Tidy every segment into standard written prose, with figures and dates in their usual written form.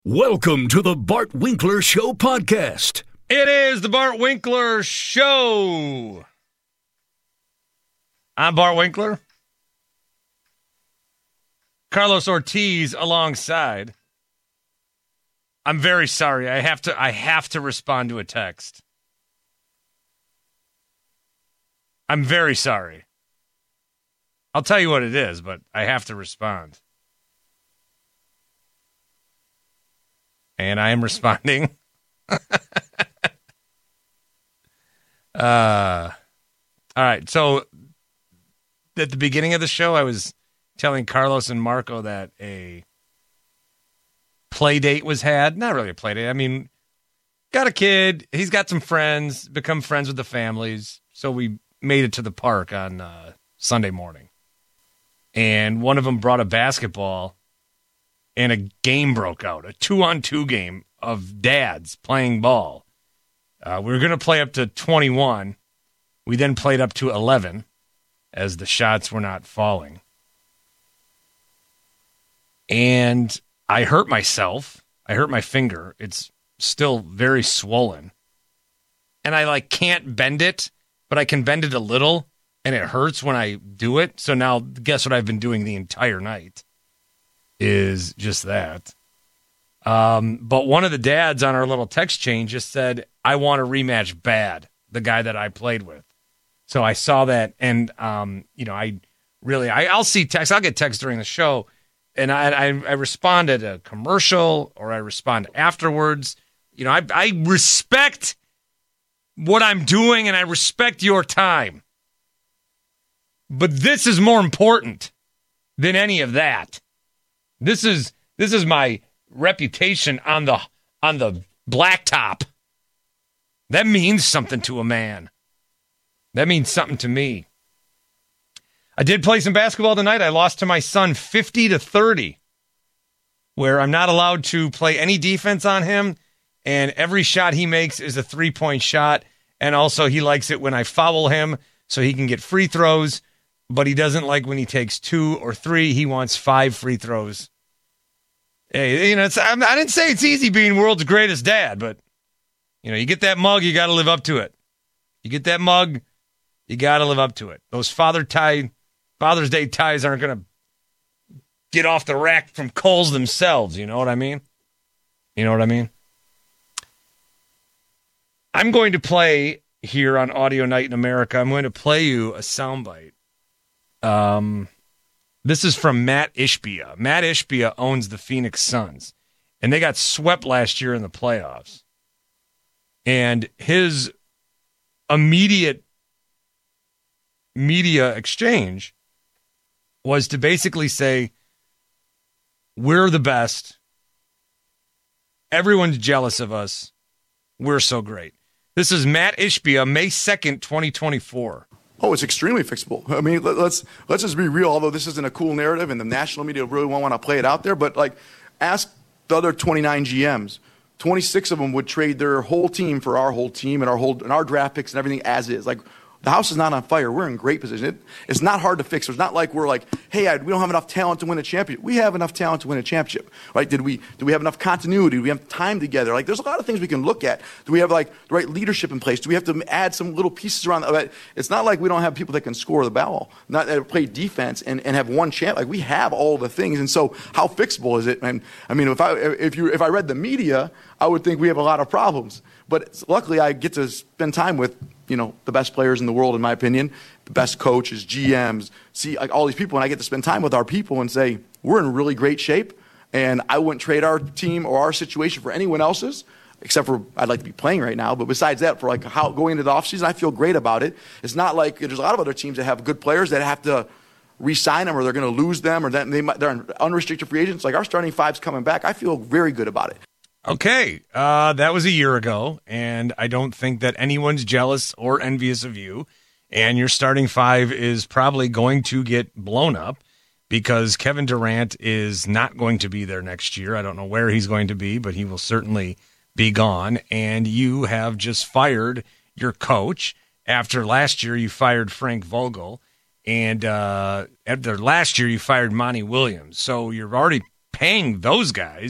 Welcome to the Bart Winkler Show podcast. It is the Bart Winkler Show. I'm Bart Winkler. Carlos Ortiz alongside. I'm very sorry. I have to respond to a text. I'm very sorry. I'll tell you what it is, but I have to respond. And I am responding. All right. So at the beginning of the show, I was telling Carlos and Marco that a play date was had. Not really a play date. I mean, got a kid. He's got some friends, become friends with the families. So we made it to the park on Sunday morning. And one of them brought a basketball. And a game broke out, a 2-on-2 game of dads playing ball. We were going to play up to 21. We then played up to 11 as the shots were not falling. And I hurt myself. I hurt my finger. It's still very swollen. And I can't bend it, but I can bend it a little, and it hurts when I do it. So now guess what I've been doing the entire night? Is just that. But one of the dads on our little text chain just said, I want a rematch bad, the guy that I played with. So I saw that, and, I'll see text. I'll get text during the show, and I respond at a commercial, or I respond afterwards. I respect what I'm doing, and I respect your time. But this is more important than any of that. This is my reputation on the blacktop. That means something to a man. That means something to me. I did play some basketball tonight. I lost to my son 50-30, where I'm not allowed to play any defense on him, and every shot he makes is a 3-point shot, and also he likes it when I foul him so he can get free throws, but he doesn't like when he takes 2 or 3. He wants 5 free throws. Hey, I didn't say it's easy being world's greatest dad, but, you get that mug, you got to live up to it. You get that mug, you got to live up to it. Those Father's Day ties aren't going to get off the rack from Kohl's themselves. You know what I mean? I'm going to play here on Audio Night in America. I'm going to play you a soundbite. This is from Matt Ishbia. Matt Ishbia owns the Phoenix Suns, and they got swept last year in the playoffs. And his immediate media exchange was to basically say, we're the best. Everyone's jealous of us. We're so great. This is Matt Ishbia, May 2nd, 2024. Oh, it's extremely fixable. I mean, let's just be real, although this isn't a cool narrative and the national media really won't want to play it out there, but ask the other 29 GMs. 26 of them would trade their whole team for our whole team and our draft picks and everything as is. The house is not on fire. We're in great position. It's not hard to fix. It's not like we're hey, we don't have enough talent to win a championship. We have enough talent to win a championship. Right? Do we have enough continuity? Do we have time together? There's a lot of things we can look at. Do we have the right leadership in place? Do we have to add some little pieces around? It's not like we don't have people that can score the ball, not that play defense and have one champ. We have all the things. And so how fixable is it? And I mean, if I read the media, I would think we have a lot of problems. But luckily I get to spend time with the best players in the world, in my opinion, the best coaches, GMs, see all these people, and I get to spend time with our people and say, we're in really great shape, and I wouldn't trade our team or our situation for anyone else's, except for I'd like to be playing right now, but besides that, for how going into the offseason, I feel great about it. It's not like there's a lot of other teams that have good players that have to re-sign them or they're going to lose them or that they're unrestricted free agents. Our starting five's coming back. I feel very good about it. Okay, that was a year ago, and I don't think that anyone's jealous or envious of you, and your starting five is probably going to get blown up because Kevin Durant is not going to be there next year. I don't know where he's going to be, but he will certainly be gone, and you have just fired your coach. After last year, you fired Frank Vogel, and after last year, you fired Monty Williams, so you're already paying those guys.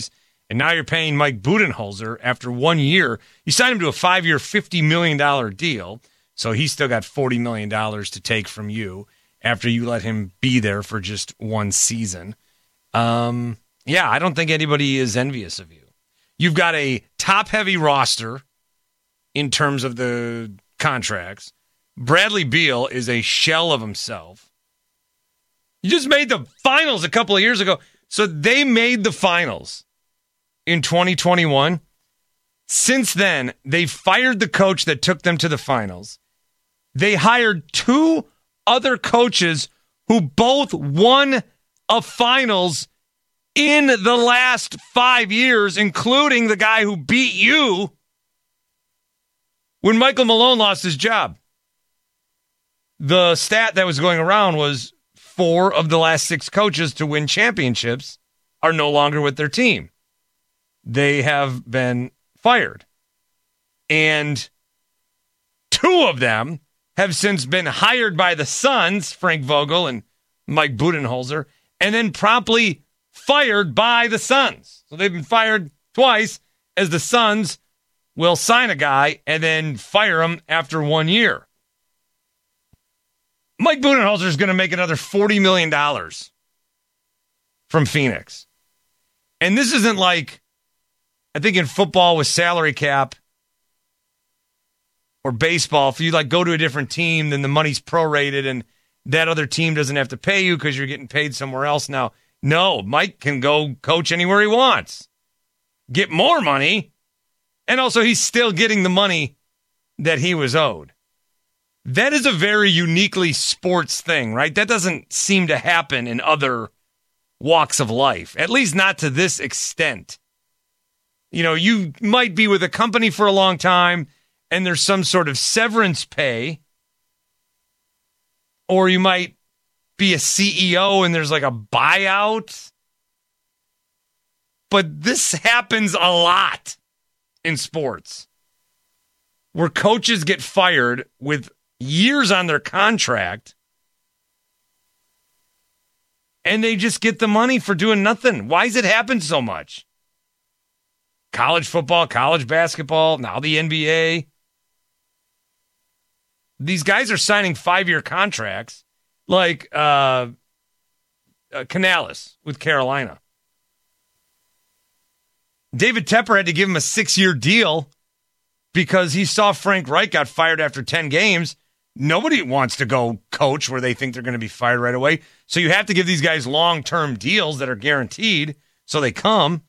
And now you're paying Mike Budenholzer after 1 year. You signed him to a 5-year, $50 million deal. So he's still got $40 million to take from you after you let him be there for just one season. Yeah, I don't think anybody is envious of you. You've got a top-heavy roster in terms of the contracts. Bradley Beal is a shell of himself. You just made the finals a couple of years ago. So they made the finals in 2021. Since then, they fired the coach that took them to the finals. They hired 2 other coaches who both won a finals in the last 5 years, including the guy who beat you when Michael Malone lost his job. The stat that was going around was 4 of the last 6 coaches to win championships are no longer with their team. They have been fired. And 2 of them have since been hired by the Suns, Frank Vogel and Mike Budenholzer, and then promptly fired by the Suns. So they've been fired twice, as the Suns will sign a guy and then fire him after 1 year. Mike Budenholzer is going to make another $40 million from Phoenix. And this isn't like, I think in football with salary cap or baseball, if you like go to a different team, then the money's prorated and that other team doesn't have to pay you because you're getting paid somewhere else now. No, Mike can go coach anywhere he wants, get more money, and also he's still getting the money that he was owed. That is a very uniquely sports thing, right? That doesn't seem to happen in other walks of life, at least not to this extent. You know, you might be with a company for a long time and there's some sort of severance pay, or you might be a CEO and there's like a buyout. But this happens a lot in sports where coaches get fired with years on their contract and they just get the money for doing nothing. Why does it happen so much? College football, college basketball, now the NBA. These guys are signing 5-year contracts like Canales with Carolina. David Tepper had to give him a 6-year deal because he saw Frank Reich got fired after 10 games. Nobody wants to go coach where they think they're going to be fired right away. So you have to give these guys long-term deals that are guaranteed so they come.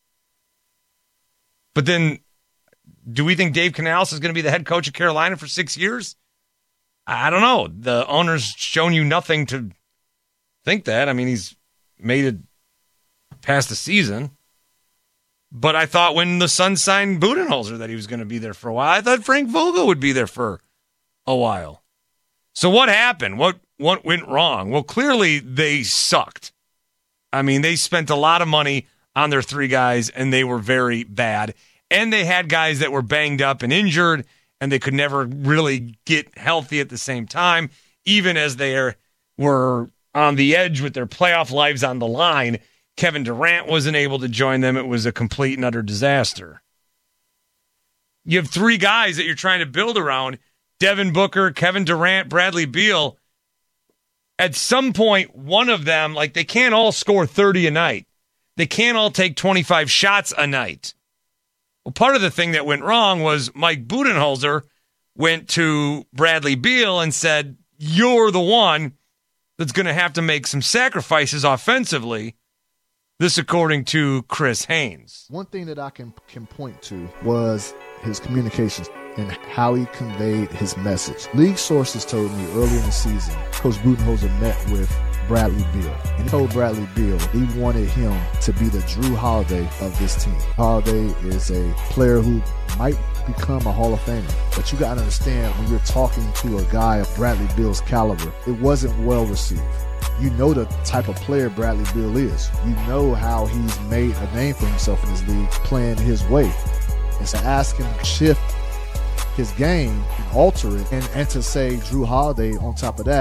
But then, do we think Dave Canales is going to be the head coach of Carolina for 6 years? I don't know. The owner's shown you nothing to think that. I mean, he's made it past the season. But I thought when the Suns signed Budenholzer that he was going to be there for a while. I thought Frank Vogel would be there for a while. So what happened? What went wrong? Well, clearly they sucked. I mean, they spent a lot of money on their 3 guys, and they were very bad. And they had guys that were banged up and injured, and they could never really get healthy at the same time, even as they were on the edge with their playoff lives on the line. Kevin Durant wasn't able to join them. It was a complete and utter disaster. You have 3 guys that you're trying to build around, Devin Booker, Kevin Durant, Bradley Beal. At some point, one of them, like, they can't all score 30 a night. They can't all take 25 shots a night. Well, part of the thing that went wrong was Mike Budenholzer went to Bradley Beal and said, you're the one that's going to have to make some sacrifices offensively. This according to Chris Haynes. One thing that I can point to was his communications and how he conveyed his message. League sources told me early in the season, Coach Budenholzer met with Bradley Beal. And he told Bradley Beal he wanted him to be the Drew Holiday of this team. Holiday is a player who might become a Hall of Famer. But you got to understand, when you're talking to a guy of Bradley Beal's caliber, it wasn't well received. You know the type of player Bradley Beal is. You know how he's made a name for himself in this league playing his way. And so ask him to shift his game and alter it, and to say Drew Holiday on top of that,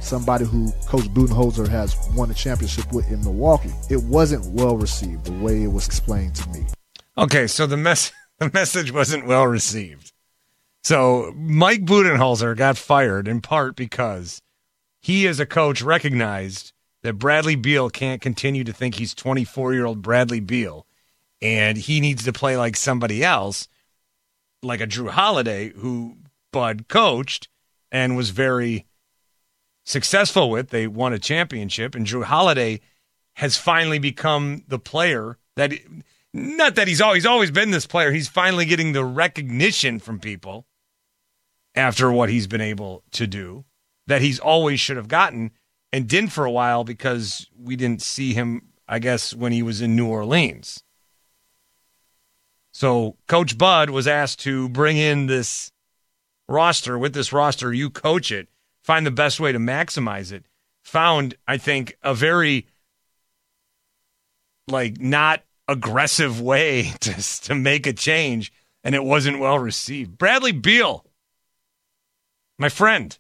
somebody who Coach Budenholzer has won a championship with in Milwaukee. It wasn't well received the way it was explained to me. Okay, so the message wasn't well received. So Mike Budenholzer got fired in part because he, as a coach, recognized that Bradley Beal can't continue to think he's 24-year-old Bradley Beal, and he needs to play like somebody else, like a Drew Holiday, who Bud coached and was very successful with. They won a championship, and Drew Holiday has finally become the player that, not that he's always been this player, he's finally getting the recognition from people after what he's been able to do that he's always should have gotten and didn't for a while because we didn't see him, I guess, when he was in New Orleans. So Coach Bud was asked to bring in this roster. With this roster, you coach it, find the best way to maximize it. Found, I think, a very, not aggressive way to make a change, and it wasn't well received. Bradley Beal, my friend,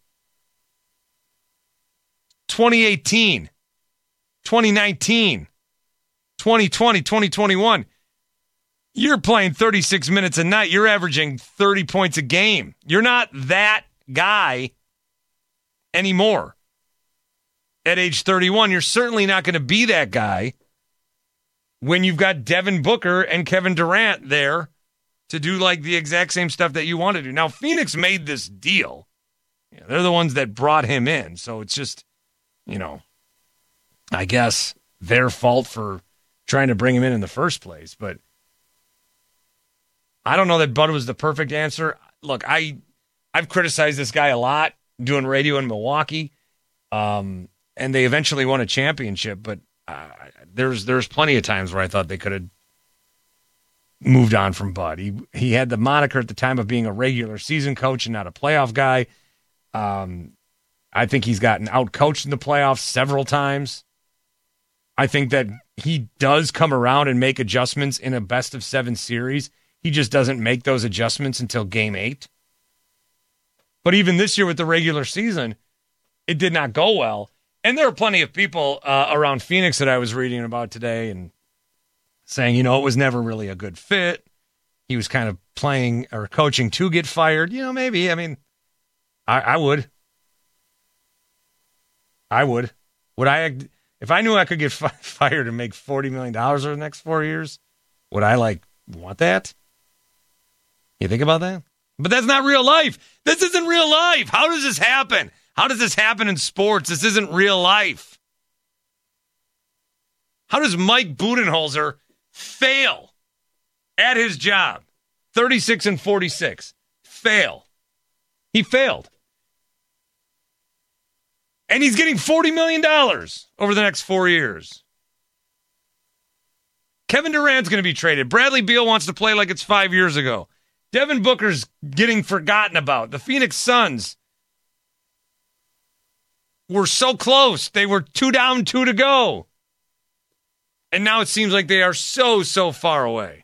2018, 2019, 2020, 2021, you're playing 36 minutes a night. You're averaging 30 points a game. You're not that guy anymore. At age 31, you're certainly not going to be that guy when you've got Devin Booker and Kevin Durant there to do the exact same stuff that you want to do. Now, Phoenix made this deal. Yeah, they're the ones that brought him in. So it's just, I guess their fault for trying to bring him in the first place. But I don't know that Bud was the perfect answer. Look, I've criticized this guy a lot doing radio in Milwaukee, and they eventually won a championship. But there's plenty of times where I thought they could have moved on from Bud. He had the moniker at the time of being a regular season coach and not a playoff guy. I think he's gotten out-coached in the playoffs several times. I think that he does come around and make adjustments in a best-of-7 series. He just doesn't make those adjustments until Game 8. But even this year with the regular season, it did not go well. And there are plenty of people around Phoenix that I was reading about today and saying, it was never really a good fit. He was kind of playing or coaching to get fired. Maybe. I mean, I would. Would I, if I knew I could get fired and make $40 million over the next 4 years, would I want that? You think about that? But that's not real life. This isn't real life. How does this happen? How does this happen in sports? This isn't real life. How does Mike Budenholzer fail at his job? 36-46. Fail. He failed. And he's getting $40 million over the next 4 years. Kevin Durant's going to be traded. Bradley Beal wants to play like it's 5 years ago. Devin Booker's getting forgotten about. The Phoenix Suns were so close. They were 2 down, 2 to go. And now it seems like they are so far away.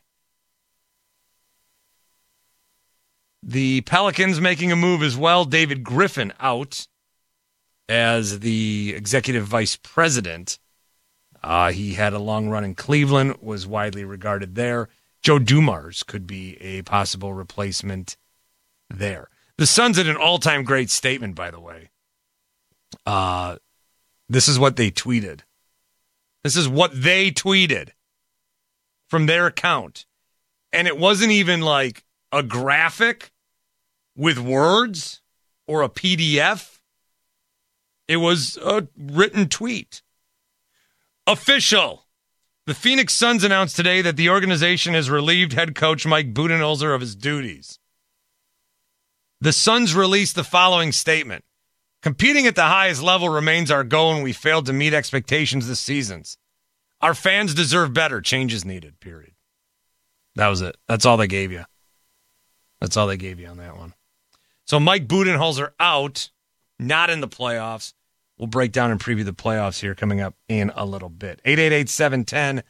The Pelicans making a move as well. David Griffin out as the executive vice president. He had a long run in Cleveland, was widely regarded there. Joe Dumars could be a possible replacement there. The Suns had an all-time great statement, by the way. This is what they tweeted. This is what they tweeted from their account. And it wasn't even like a graphic with words or a PDF. It was a written tweet. Official. The Phoenix Suns announced today that the organization has relieved head coach Mike Budenholzer of his duties. The Suns released the following statement. Competing at the highest level remains our goal, and we failed to meet expectations this season. Our fans deserve better. Change is needed, period. That was it. That's all they gave you. That's all they gave you on that one. So Mike Budenholzer out, not in the playoffs. We'll break down and preview the playoffs here coming up in a little bit. 888-710-4ISN,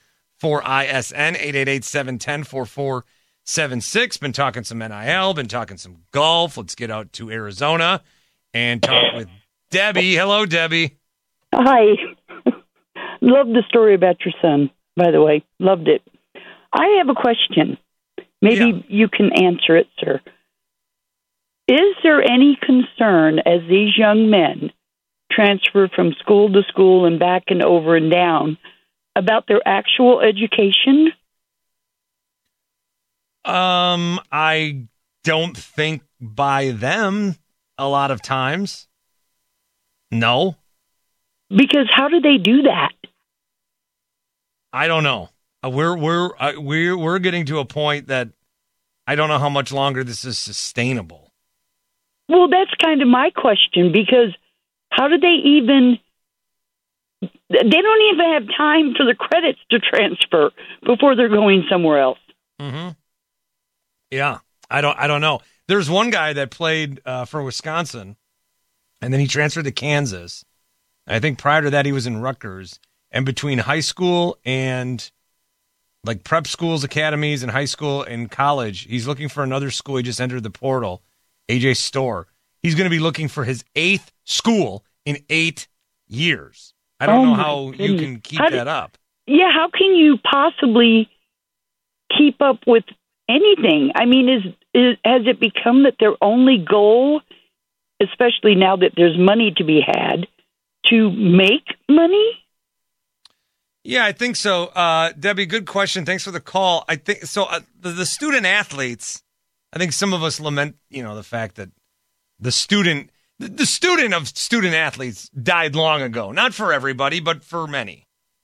888-710-4476. Been talking some NIL, been talking some golf. Let's get out to Arizona and talk with Debbie. Hello, Debbie. Hi. Love the story about your son, by the way. Loved it. I have a question. Maybe you can answer it, sir. Is there any concern as these young men transfer from school to school and back and over and down about their actual education? I don't think by them a lot of times. No. Because how do they do that? I don't know. We're getting to a point that I don't know how much longer this is sustainable. Well, that's kind of my question, because how do they even... They don't even have time for the credits to transfer before they're going somewhere else. Mm-hmm. Yeah, I don't know. There's one guy that played for Wisconsin, and then he transferred to Kansas. I think prior to that he was in Rutgers. And between high school and like prep schools, academies, and high school and college, he's looking for another school. He just entered the portal, AJ Storr. He's going to be looking for his 8th school in 8 years. I don't know how you can keep that up. Yeah, how can you possibly keep up with anything? I mean, has it become that their only goal, especially now that there's money to be had, to make money? Yeah, I think so. Debbie, good question. Thanks for the call. I think so. The student athletes, I think some of us lament, the fact that the student of student athletes died long ago. Not for everybody, but for many.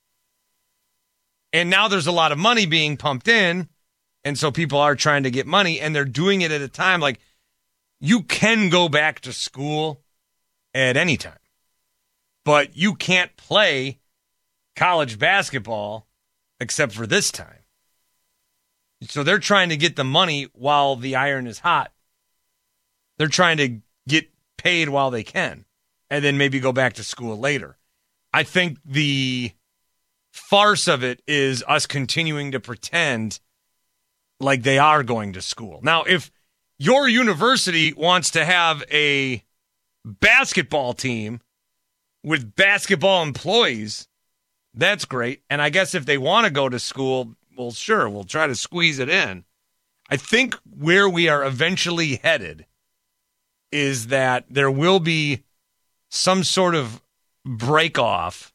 And now there's a lot of money being pumped in, and so people are trying to get money, and they're doing it at a time like you can go back to school at any time, but you can't play college basketball except for this time. So they're trying to get the money while the iron is hot. They're trying to get paid while they can and then maybe go back to school later. I think the farce of it is us continuing to pretend like they are going to school. Now, if your university wants to have a basketball team with basketball employees, that's great. And I guess if they want to go to school, well, sure, we'll try to squeeze it in. I think where we are eventually headed is that there will be some sort of break-off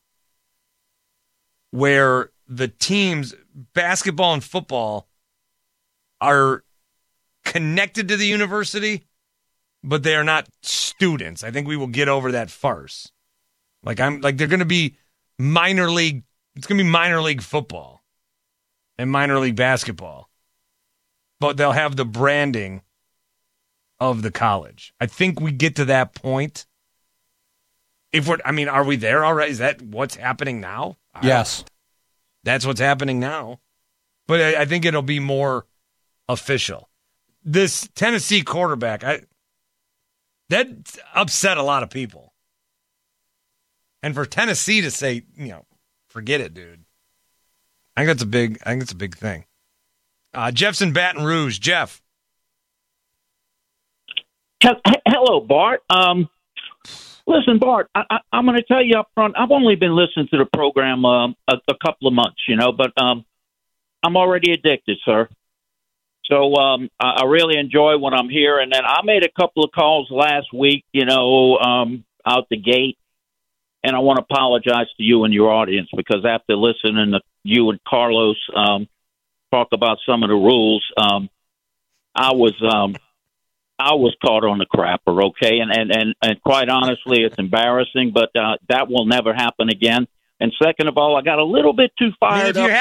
where the teams, basketball and football, are connected to the university, but they are not students. I think we will get over that farce. They're going to be minor league. It's going to be minor league football and minor league basketball, but they'll have the branding of the college. I think we get to that point. Are we there already? Is that what's happening now? Yes. That's what's happening now. But I think it'll be more official. This Tennessee quarterback, that upset a lot of people. And for Tennessee to say, forget it, dude. I think it's a big thing. Jeff's in Baton Rouge. Jeff. Hello, Bart. Listen, Bart, I'm going to tell you up front, I've only been listening to the program a couple of months, but I'm already addicted, sir. So I really enjoy what I'm hearing. And I made a couple of calls last week, out the gate. And I want to apologize to you and your audience, because after listening to you and Carlos talk about some of the rules, I was caught on the crapper, okay? And quite honestly, it's embarrassing, but that will never happen again. And second of all, I got a little bit too fired up.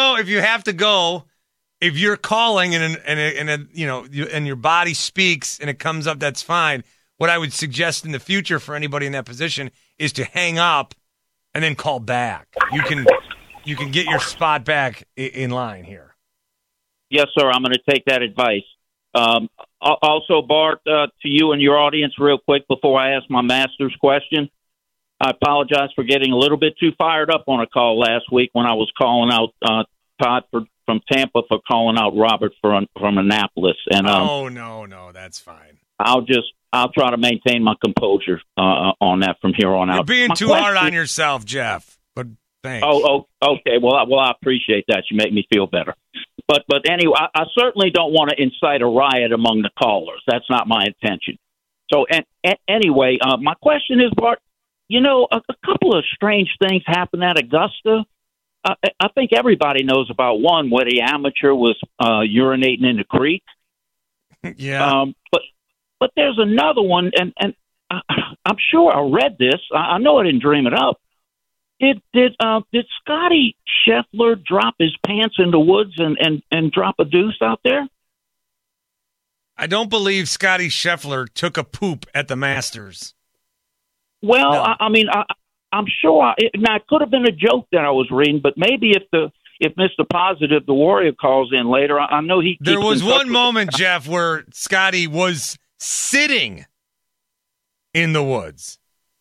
If you're calling and your body speaks and it comes up, that's fine. What I would suggest in the future for anybody in that position is to hang up and then call back. You can get your spot back in line here. Yes, sir. I'm going to take that advice. Also, Bart, to you and your audience, real quick, before I ask my master's question, I apologize for getting a little bit too fired up on a call last week when I was calling out Todd from Tampa for calling out Robert from Annapolis. And no, that's fine. I'll just I'll try to maintain my composure on that from here on out. You're being My too question- hard on yourself, Jeff. But thanks. Oh, okay. Well, I appreciate that. You make me feel better. But anyway, I certainly don't want to incite a riot among the callers. That's not my intention. So, anyway, my question is, Bart, a couple of strange things happened at Augusta. I think everybody knows about one where the amateur was urinating in the creek. Yeah. But there's another one, and I'm sure I read this. I know I didn't dream it up. Did Scotty Scheffler drop his pants in the woods and drop a deuce out there? I don't believe Scotty Scheffler took a poop at the Masters. Well, No. I'm sure it could have been a joke that I was reading, but maybe if Mr. Positive, the Warrior, calls in later, I know he. There keeps was in touch one with- moment, Jeff, where Scotty was sitting in the woods.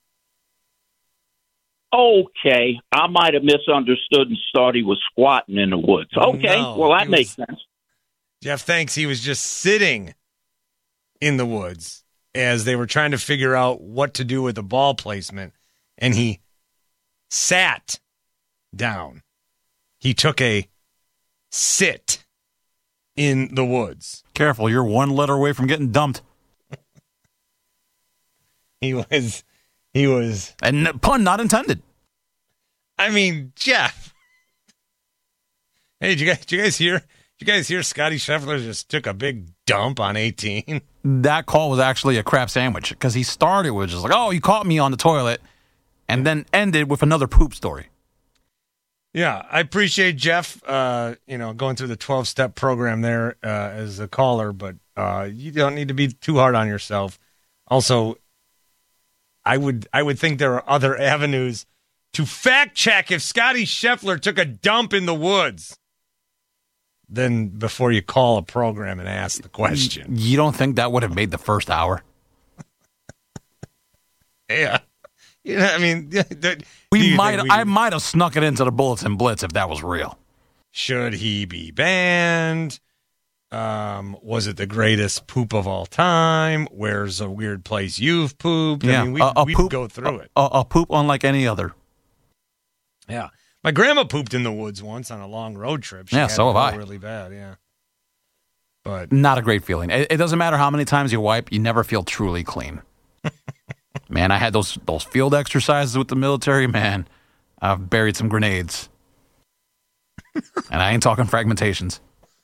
Okay, I might have misunderstood and thought he was squatting in the woods. Okay, No, well that he makes was- sense. Jeff thinks he was just sitting in the woods as they were trying to figure out what to do with the ball placement, and he sat down. He took a sit in the woods. Careful, you're one letter away from getting dumped. He was, And pun not intended. I mean, Jeff. Hey, did you guys hear? Did you guys hear Scotty Scheffler just took a big dump on 18? That call was actually a crap sandwich because he started with just like, oh, you caught me on the toilet, and then ended with another poop story. Yeah, I appreciate Jeff, going through the 12-step program there as a caller, but you don't need to be too hard on yourself. Also, I would think there are other avenues to fact check if Scotty Scheffler took a dump in the woods than before you call a program and ask the question. You don't think that would have made the first hour? Yeah. I mean, I might have snuck it into the Bulletin Blitz if that was real. Should he be banned? Was it the greatest poop of all time? Where's a weird place you've pooped? Yeah, I mean, we'd go through it. A poop unlike any other. Yeah. My grandma pooped in the woods once on a long road trip. She Yeah, had so it have I. Really bad, yeah. But Not a great feeling. It doesn't matter how many times you wipe, you never feel truly clean. Man, I had those field exercises with the military. Man, I've buried some grenades. And I ain't talking fragmentations.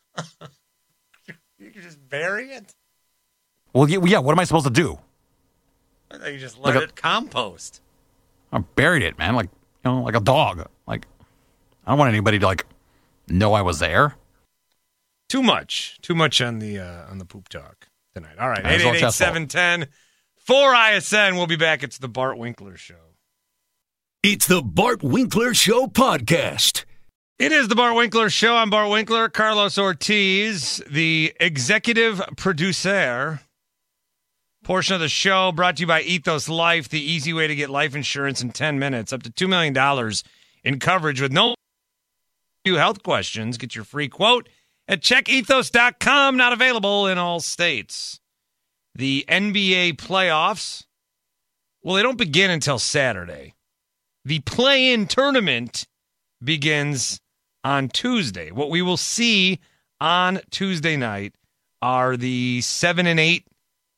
you can just bury it? Well, yeah, what am I supposed to do? I thought you just let it compost. I buried it, man, like a dog. Like, I don't want anybody to know I was there. Too much on the poop talk tonight. All right, That's all Jeff's fault. 888-710 4ISN. We'll be back. It's the Bart Winkler Show. It's the Bart Winkler Show podcast. It is the Bart Winkler Show. I'm Bart Winkler. Carlos Ortiz, the executive producer. Portion of the show brought to you by Ethos Life, the easy way to get life insurance in 10 minutes. Up to $2 million in coverage with no health questions. Get your free quote at checkethos.com. Not available in all states. The NBA playoffs, well, they don't begin until Saturday. The play-in tournament begins on Tuesday. What we will see on Tuesday night are the 7 and 8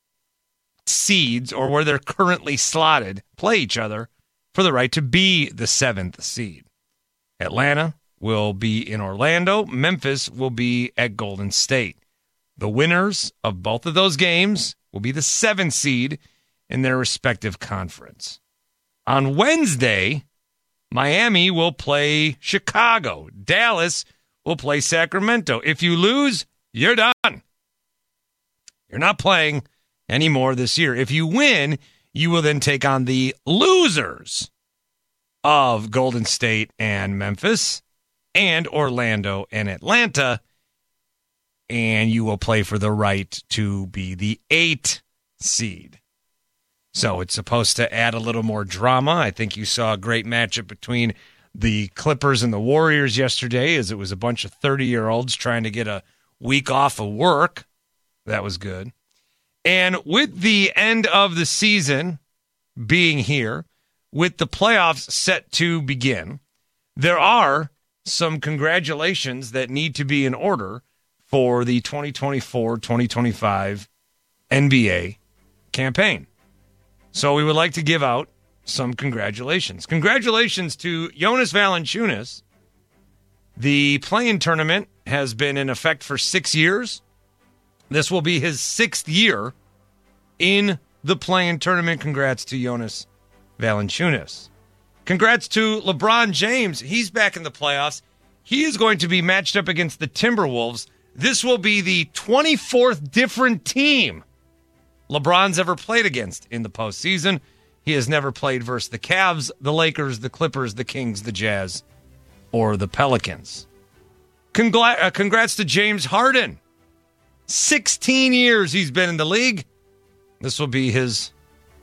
seeds, or where they're currently slotted, play each other for the right to be the 7th seed. Atlanta will be in Orlando. Memphis will be at Golden State. The winners of both of those games will be the 7th seed in their respective conference. On Wednesday, Miami will play Chicago. Dallas will play Sacramento. If you lose, you're done. You're not playing anymore this year. If you win, you will then take on the losers of Golden State and Memphis and Orlando and Atlanta, and you will play for the right to be the 8th seed. So it's supposed to add a little more drama. I think you saw a great matchup between the Clippers and the Warriors yesterday, as it was a bunch of 30-year-olds trying to get a week off of work. That was good. And with the end of the season being here, with the playoffs set to begin, there are some congratulations that need to be in order for the 2024-2025 NBA campaign. So we would like to give out some congratulations. Congratulations to Jonas Valanciunas. The play-in tournament has been in effect for 6 years. This will be his 6th year in the play-in tournament. Congrats to Jonas Valanciunas. Congrats to LeBron James. He's back in the playoffs. He is going to be matched up against the Timberwolves. This will be the 24th different team LeBron's ever played against in the postseason. He has never played versus the Cavs, the Lakers, the Clippers, the Kings, the Jazz, or the Pelicans. Congrats to James Harden. 16 years he's been in the league. This will be his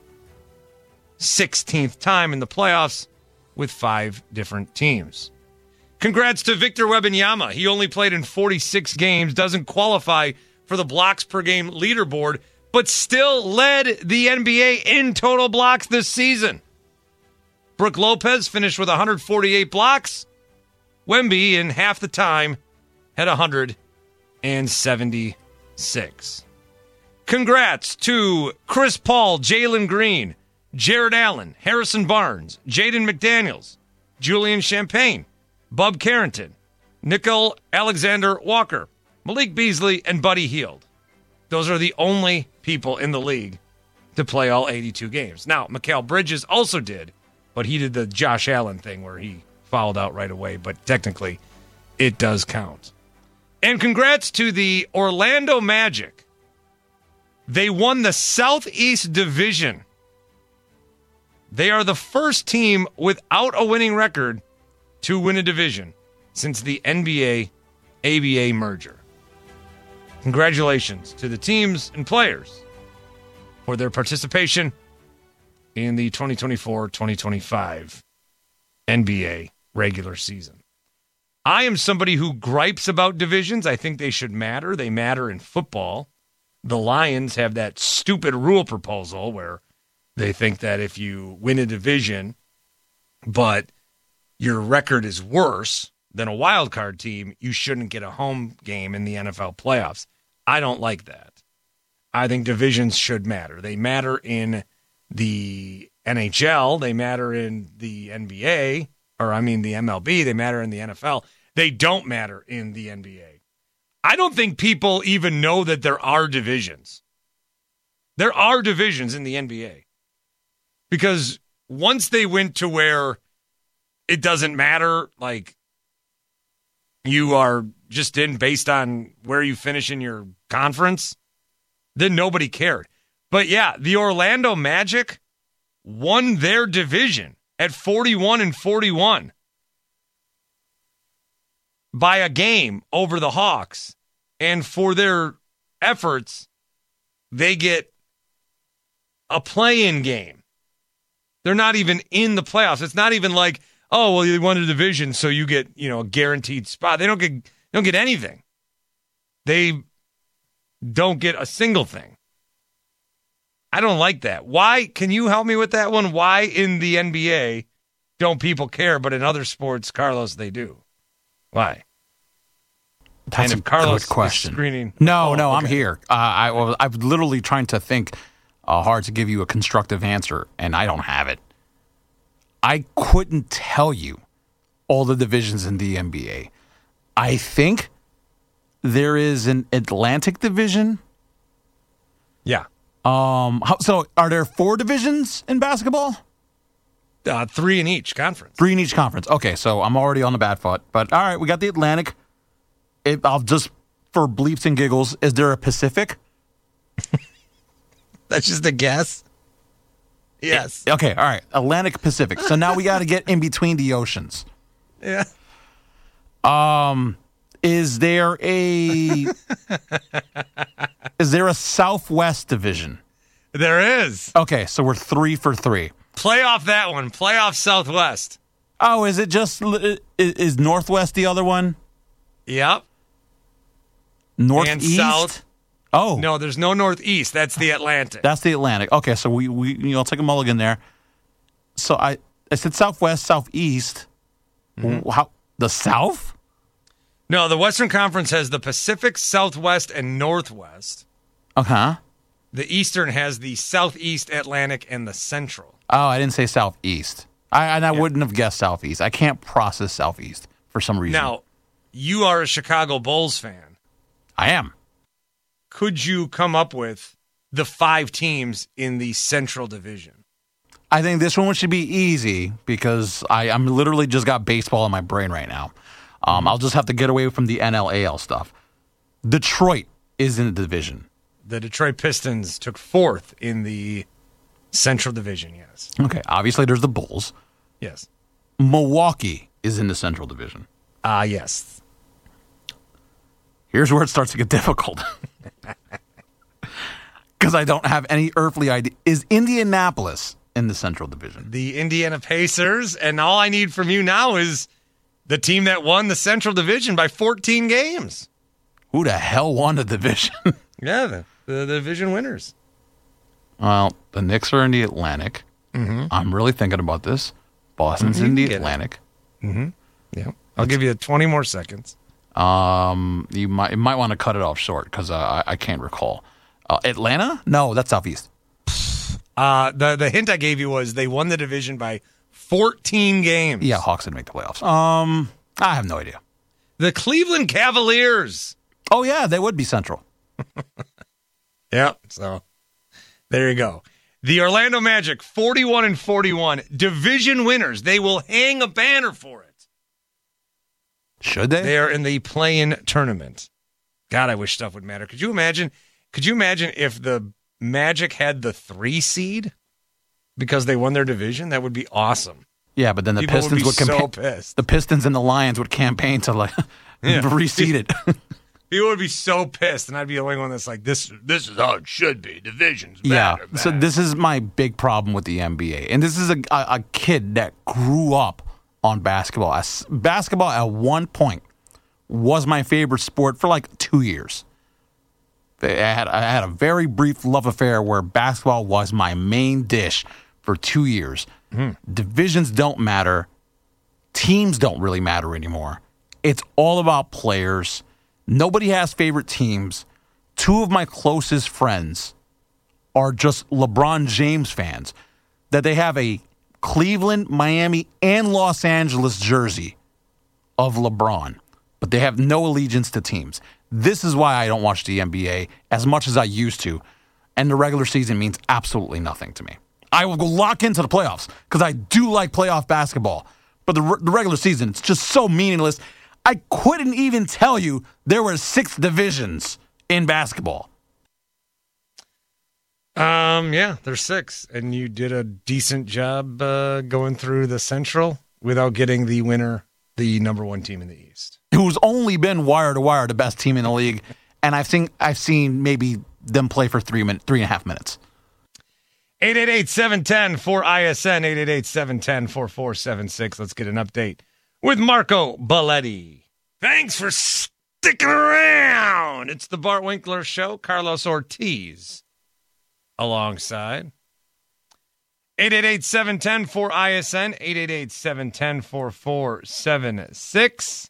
16th time in the playoffs with 5 different teams. Congrats to Victor Wembanyama. He only played in 46 games, doesn't qualify for the blocks per game leaderboard, but still led the NBA in total blocks this season. Brook Lopez finished with 148 blocks. Wemby, in half the time, had 176. Congrats to Chris Paul, Jalen Green, Jared Allen, Harrison Barnes, Jaden McDaniels, Julian Champagne, Bub Carrington, Nickel Alexander Walker, Malik Beasley, and Buddy Hield. Those are the only people in the league to play all 82 games. Now, Mikal Bridges also did, but he did the Josh Allen thing where he fouled out right away, but technically it does count. And congrats to the Orlando Magic. They won the Southeast Division. They are the first team without a winning record to win a division since the NBA-ABA merger. Congratulations to the teams and players for their participation in the 2024-2025 NBA regular season. I am somebody who gripes about divisions. I think they should matter. They matter in football. The Lions have that stupid rule proposal where they think that if you win a division, but your record is worse than a wild card team, you shouldn't get a home game in the NFL playoffs. I don't like that. I think divisions should matter. They matter in the NHL. They matter in the NBA, the MLB. They matter in the NFL. They don't matter in the NBA. I don't think people even know that there are divisions. There are divisions in the NBA. Because once they went to where it doesn't matter, like you are just in based on where you finish in your conference, then nobody cared. But yeah, the Orlando Magic won their division at 41-41 by a game over the Hawks. And for their efforts, they get a play-in game. They're not even in the playoffs. It's not even like, oh, well, you won a division, so you get, a guaranteed spot. They don't get anything. They don't get a single thing. I don't like that. Why? Can you help me with that one? Why in the NBA don't people care, but in other sports, Carlos, they do? Why? That's a Carlos good question. Screening. No, okay. I'm here. I'm literally trying to think hard to give you a constructive answer, and I don't have it. I couldn't tell you all the divisions in the NBA. I think there is an Atlantic division. Yeah. So are there 4 divisions in basketball? 3 in each conference. 3 in each conference. Okay, so I'm already on the bad foot. But all right, we got the Atlantic. I'll just, for bleeps and giggles, is there a Pacific? That's just a guess. Yes. Okay, all right. Atlantic, Pacific. So now we got to get in between the oceans. Yeah. Is there a Southwest division? There is. Okay, so we're 3 for 3. Play off that one. Play off Southwest. Oh, is it just is Northwest the other one? Yep. Northeast and South. Oh. No, there's no Northeast. That's the Atlantic. That's the Atlantic. Okay, so we I'll take a mulligan there. So I said Southwest, Southeast. How the South? No, the Western Conference has the Pacific, Southwest, and Northwest. Okay. The Eastern has the Southeast, Atlantic, and the Central. Oh, I didn't say Southeast. I wouldn't have guessed Southeast. I can't process Southeast for some reason. Now, you are a Chicago Bulls fan. I am. Could you come up with the 5 teams in the Central Division? I think this one should be easy because I'm literally just got baseball in my brain right now. I'll just have to get away from the NL-AL stuff. Detroit is in the division. The Detroit Pistons took 4th in the Central Division, yes. Okay, obviously there's the Bulls. Yes. Milwaukee is in the Central Division. Yes. Here's where it starts to get difficult. Because I don't have any earthly idea. Is Indianapolis in the Central Division? The Indiana Pacers, and all I need from you now is the team that won the Central Division by 14 games. Who the hell won the division? Yeah, the division winners. Well, the Knicks are in the Atlantic. I'm really thinking about this. Boston's in the Atlantic. Yeah. I'll give you 20 more seconds. You might want to cut it off short because I can't recall. Atlanta? No, that's Southeast. The hint I gave you was they won the division by 14 games. Yeah, Hawks didn't make the playoffs. I have no idea. The Cleveland Cavaliers. Oh, yeah, they would be Central. Yeah, so there you go. The Orlando Magic, 41-41, division winners. They will hang a banner for it. Should they? They are in the play-in tournament. God, I wish stuff would matter. Could you imagine if the Magic had the 3 seed because they won their division? That would be awesome. Yeah, but then the People Pistons would be campaign. so pissed. The Pistons and the Lions would campaign to reseed it. People would be so pissed, and I'd be the only one that's like, this is how it should be. Divisions matter. Yeah, so this is my big problem with the NBA. And this is a kid that grew up on basketball. Basketball at one point was my favorite sport for like 2 years. I had a very brief love affair where basketball was my main dish for 2 years. Divisions don't matter. Teams don't really matter anymore. It's all about players. Nobody has favorite teams. 2 of my closest friends are just LeBron James fans. That they have a Cleveland, Miami, and Los Angeles jersey of LeBron. But they have no allegiance to teams. This is why I don't watch the NBA as much as I used to. And the regular season means absolutely nothing to me. I will go lock into the playoffs because I do like playoff basketball. But the regular season, it's just so meaningless. I couldn't even tell you there were 6 divisions in basketball. Yeah, there's 6. And you did a decent job going through the Central without getting the winner, the number 1 team in the East. Who's only been wire to wire the best team in the league. And I've seen maybe them play for 3.5 minutes. 888-710-4ISN, 888-710-4476. Let's get an update with Marco Belletti. Thanks for sticking around. It's the Bart Winkler Show. Carlos Ortiz alongside. 888-710-4ISN, 888-710-4476.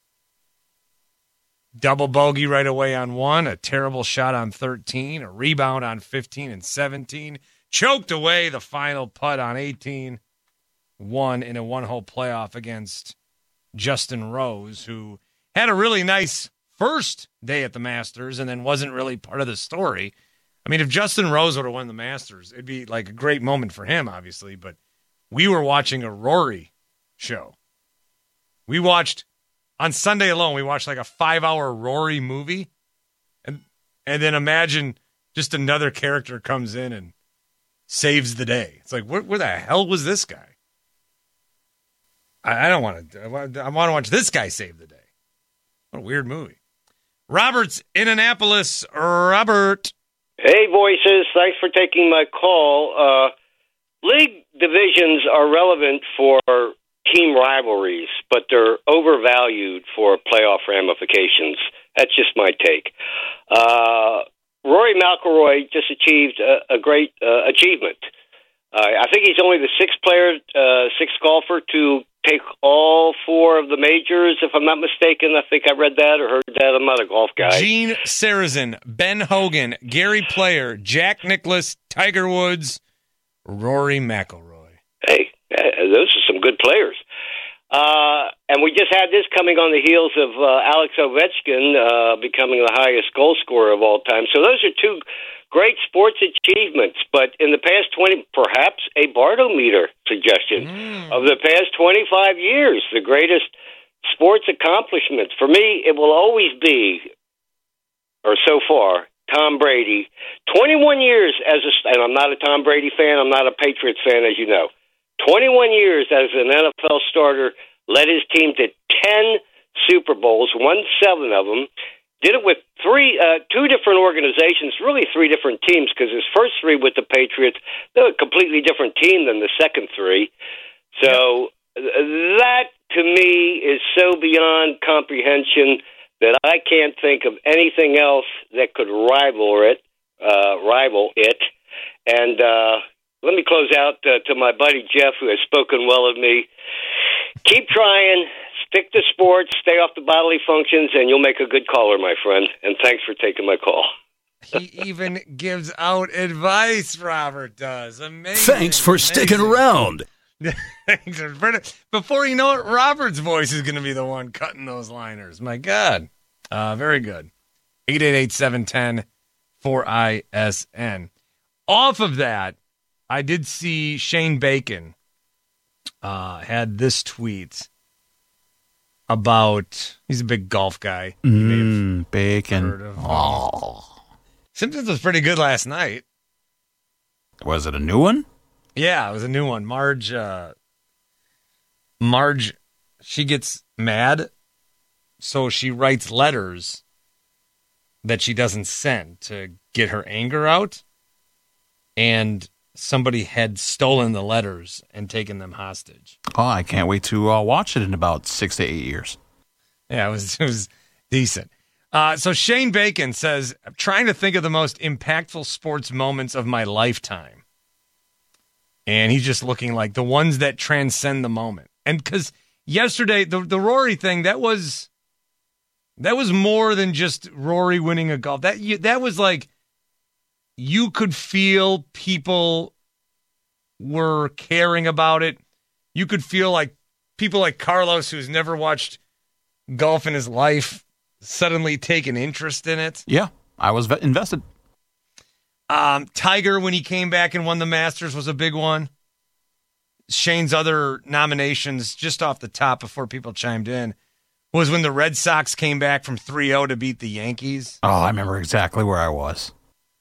Double bogey right away on 1, a terrible shot on 13, a rebound on 15 and 17. Choked away the final putt on 18. Won in a 1-hole playoff against Justin Rose, who had a really nice first day at the Masters and then wasn't really part of the story. I mean, if Justin Rose would have won the Masters, it'd be like a great moment for him, obviously, but we were watching a Rory show. We watched, on Sunday alone, we watched like a 5-hour Rory movie, and then imagine just another character comes in and saves the day. It's like, where the hell was this guy? I don't want to. I want to watch this guy save the day. What a weird movie. Robert's in Annapolis. Robert. Hey, voices. Thanks for taking my call. League divisions are relevant for team rivalries, but they're overvalued for playoff ramifications. That's just my take. McIlroy just achieved a great achievement. I think he's only the sixth golfer to take all 4 of the majors, if I'm not mistaken. I think I read that or heard that. I'm not a golf guy. Gene Sarazen, Ben Hogan, Gary Player, Jack Nicklaus, Tiger Woods, Rory McIlroy. Hey, those are some good players. And we just had this coming on the heels of Alex Ovechkin becoming the highest goal scorer of all time. So those are 2 great sports achievements. But in the past 20, perhaps a Bartometer suggestion of the past 25 years, the greatest sports accomplishments. For me, it will always be, or so far, Tom Brady. 21 years and I'm not a Tom Brady fan. I'm not a Patriots fan, as you know. 21 years as an NFL starter, led his team to 10 Super Bowls, won 7 of them. Did it with 2 different organizations, really 3 different teams, because his first 3 with the Patriots, they were a completely different team than the second 3. So that, to me, is so beyond comprehension that I can't think of anything else that could rival it. And let me close out to my buddy Jeff, who has spoken well of me. Keep trying. Stick to sports, stay off the bodily functions, and you'll make a good caller, my friend. And thanks for taking my call. He even gives out advice, Robert does. Amazing. Thanks for sticking around. Before you know it, Robert's voice is going to be the one cutting those liners. My God. Very good. 888-710-4ISN. Off of that, I did see Shane Bacon had this tweet about, he's a big golf guy. Bacon. Simpsons was pretty good last night. Was it a new one? Yeah, it was a new one. Marge, she gets mad, so she writes letters that she doesn't send to get her anger out. And somebody had stolen the letters and taken them hostage. Oh, I can't wait to watch it in about 6 to 8 years. Yeah, it was decent. So Shane Bacon says, I'm trying to think of the most impactful sports moments of my lifetime. And he's just looking like the ones that transcend the moment. And because yesterday, the Rory thing, that was more than just Rory winning a golf. That was like, you could feel people were caring about it. You could feel like people like Carlos, who's never watched golf in his life, suddenly take an interest in it. Yeah, I was invested. Tiger, when he came back and won the Masters, was a big one. Shane's other nominations, just off the top before people chimed in, was when the Red Sox came back from 3-0 to beat the Yankees. Oh, I remember exactly where I was.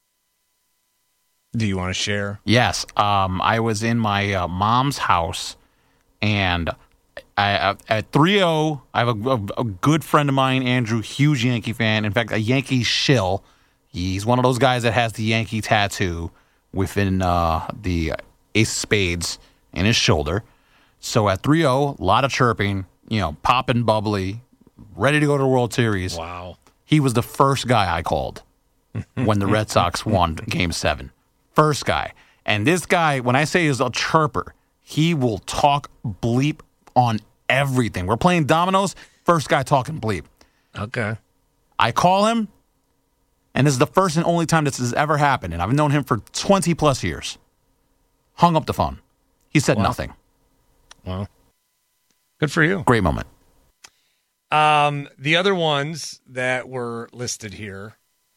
Do you want to share? Yes. I was in my mom's house, and at 3-0, I have a good friend of mine, Andrew, huge Yankee fan. In fact, a Yankee shill. He's one of those guys that has the Yankee tattoo within the ace of spades in his shoulder. So at 3-0, a lot of chirping, popping bubbly, ready to go to the World Series. Wow. He was the first guy I called when the Red Sox won Game 7. First guy. And this guy, when I say is a chirper, he will talk bleep on everything. We're playing dominoes, first guy talking bleep. Okay. I call him, and this is the first and only time this has ever happened, and I've known him for 20 plus years. Hung up the phone. He said nothing. Well, good for you. Great moment. The other ones that were listed here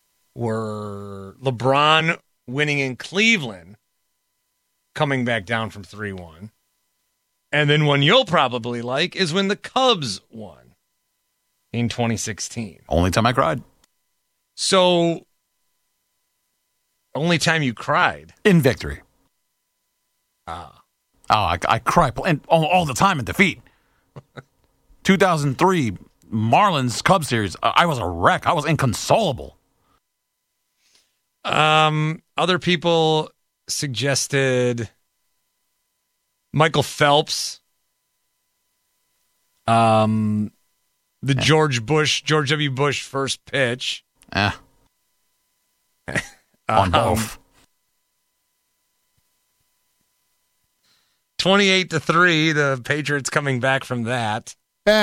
were LeBron winning in Cleveland, coming back down from 3-1. And then one you'll probably like is when the Cubs won in 2016. Only time I cried. So, only time you cried? In victory. I cry and all the time in defeat. 2003 Marlins Cubs series, I was a wreck. I was inconsolable. Other people suggested Michael Phelps, the George W. Bush first pitch. On both. 28-3, the Patriots coming back from that.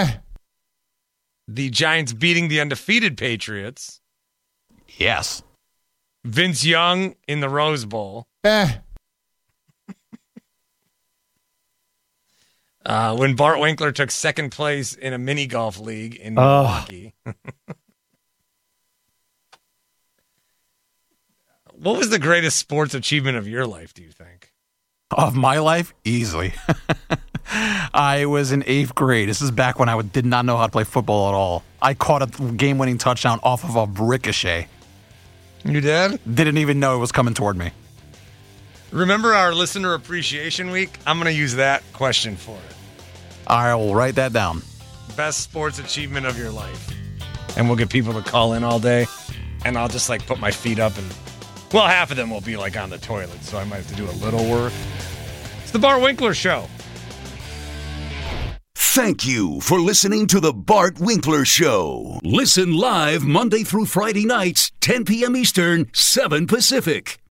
The Giants beating the undefeated Patriots. Yes. Vince Young in the Rose Bowl. When Bart Winkler took second place in a mini golf league in Milwaukee. What was the greatest sports achievement of your life, do you think? Of my life? Easily. I was in 8th grade. This is back when I did not know how to play football at all. I caught a game-winning touchdown off of a ricochet. You did? Didn't even know it was coming toward me. Remember our Listener Appreciation Week? I'm going to use that question for it. I will write that down. Best sports achievement of your life. And we'll get people to call in all day. And I'll just put my feet up and... Well, half of them will be on the toilet, so I might have to do a little work. It's the Bart Winkler Show. Thank you for listening to the Bart Winkler Show. Listen live Monday through Friday nights, 10 p.m. Eastern, 7 Pacific.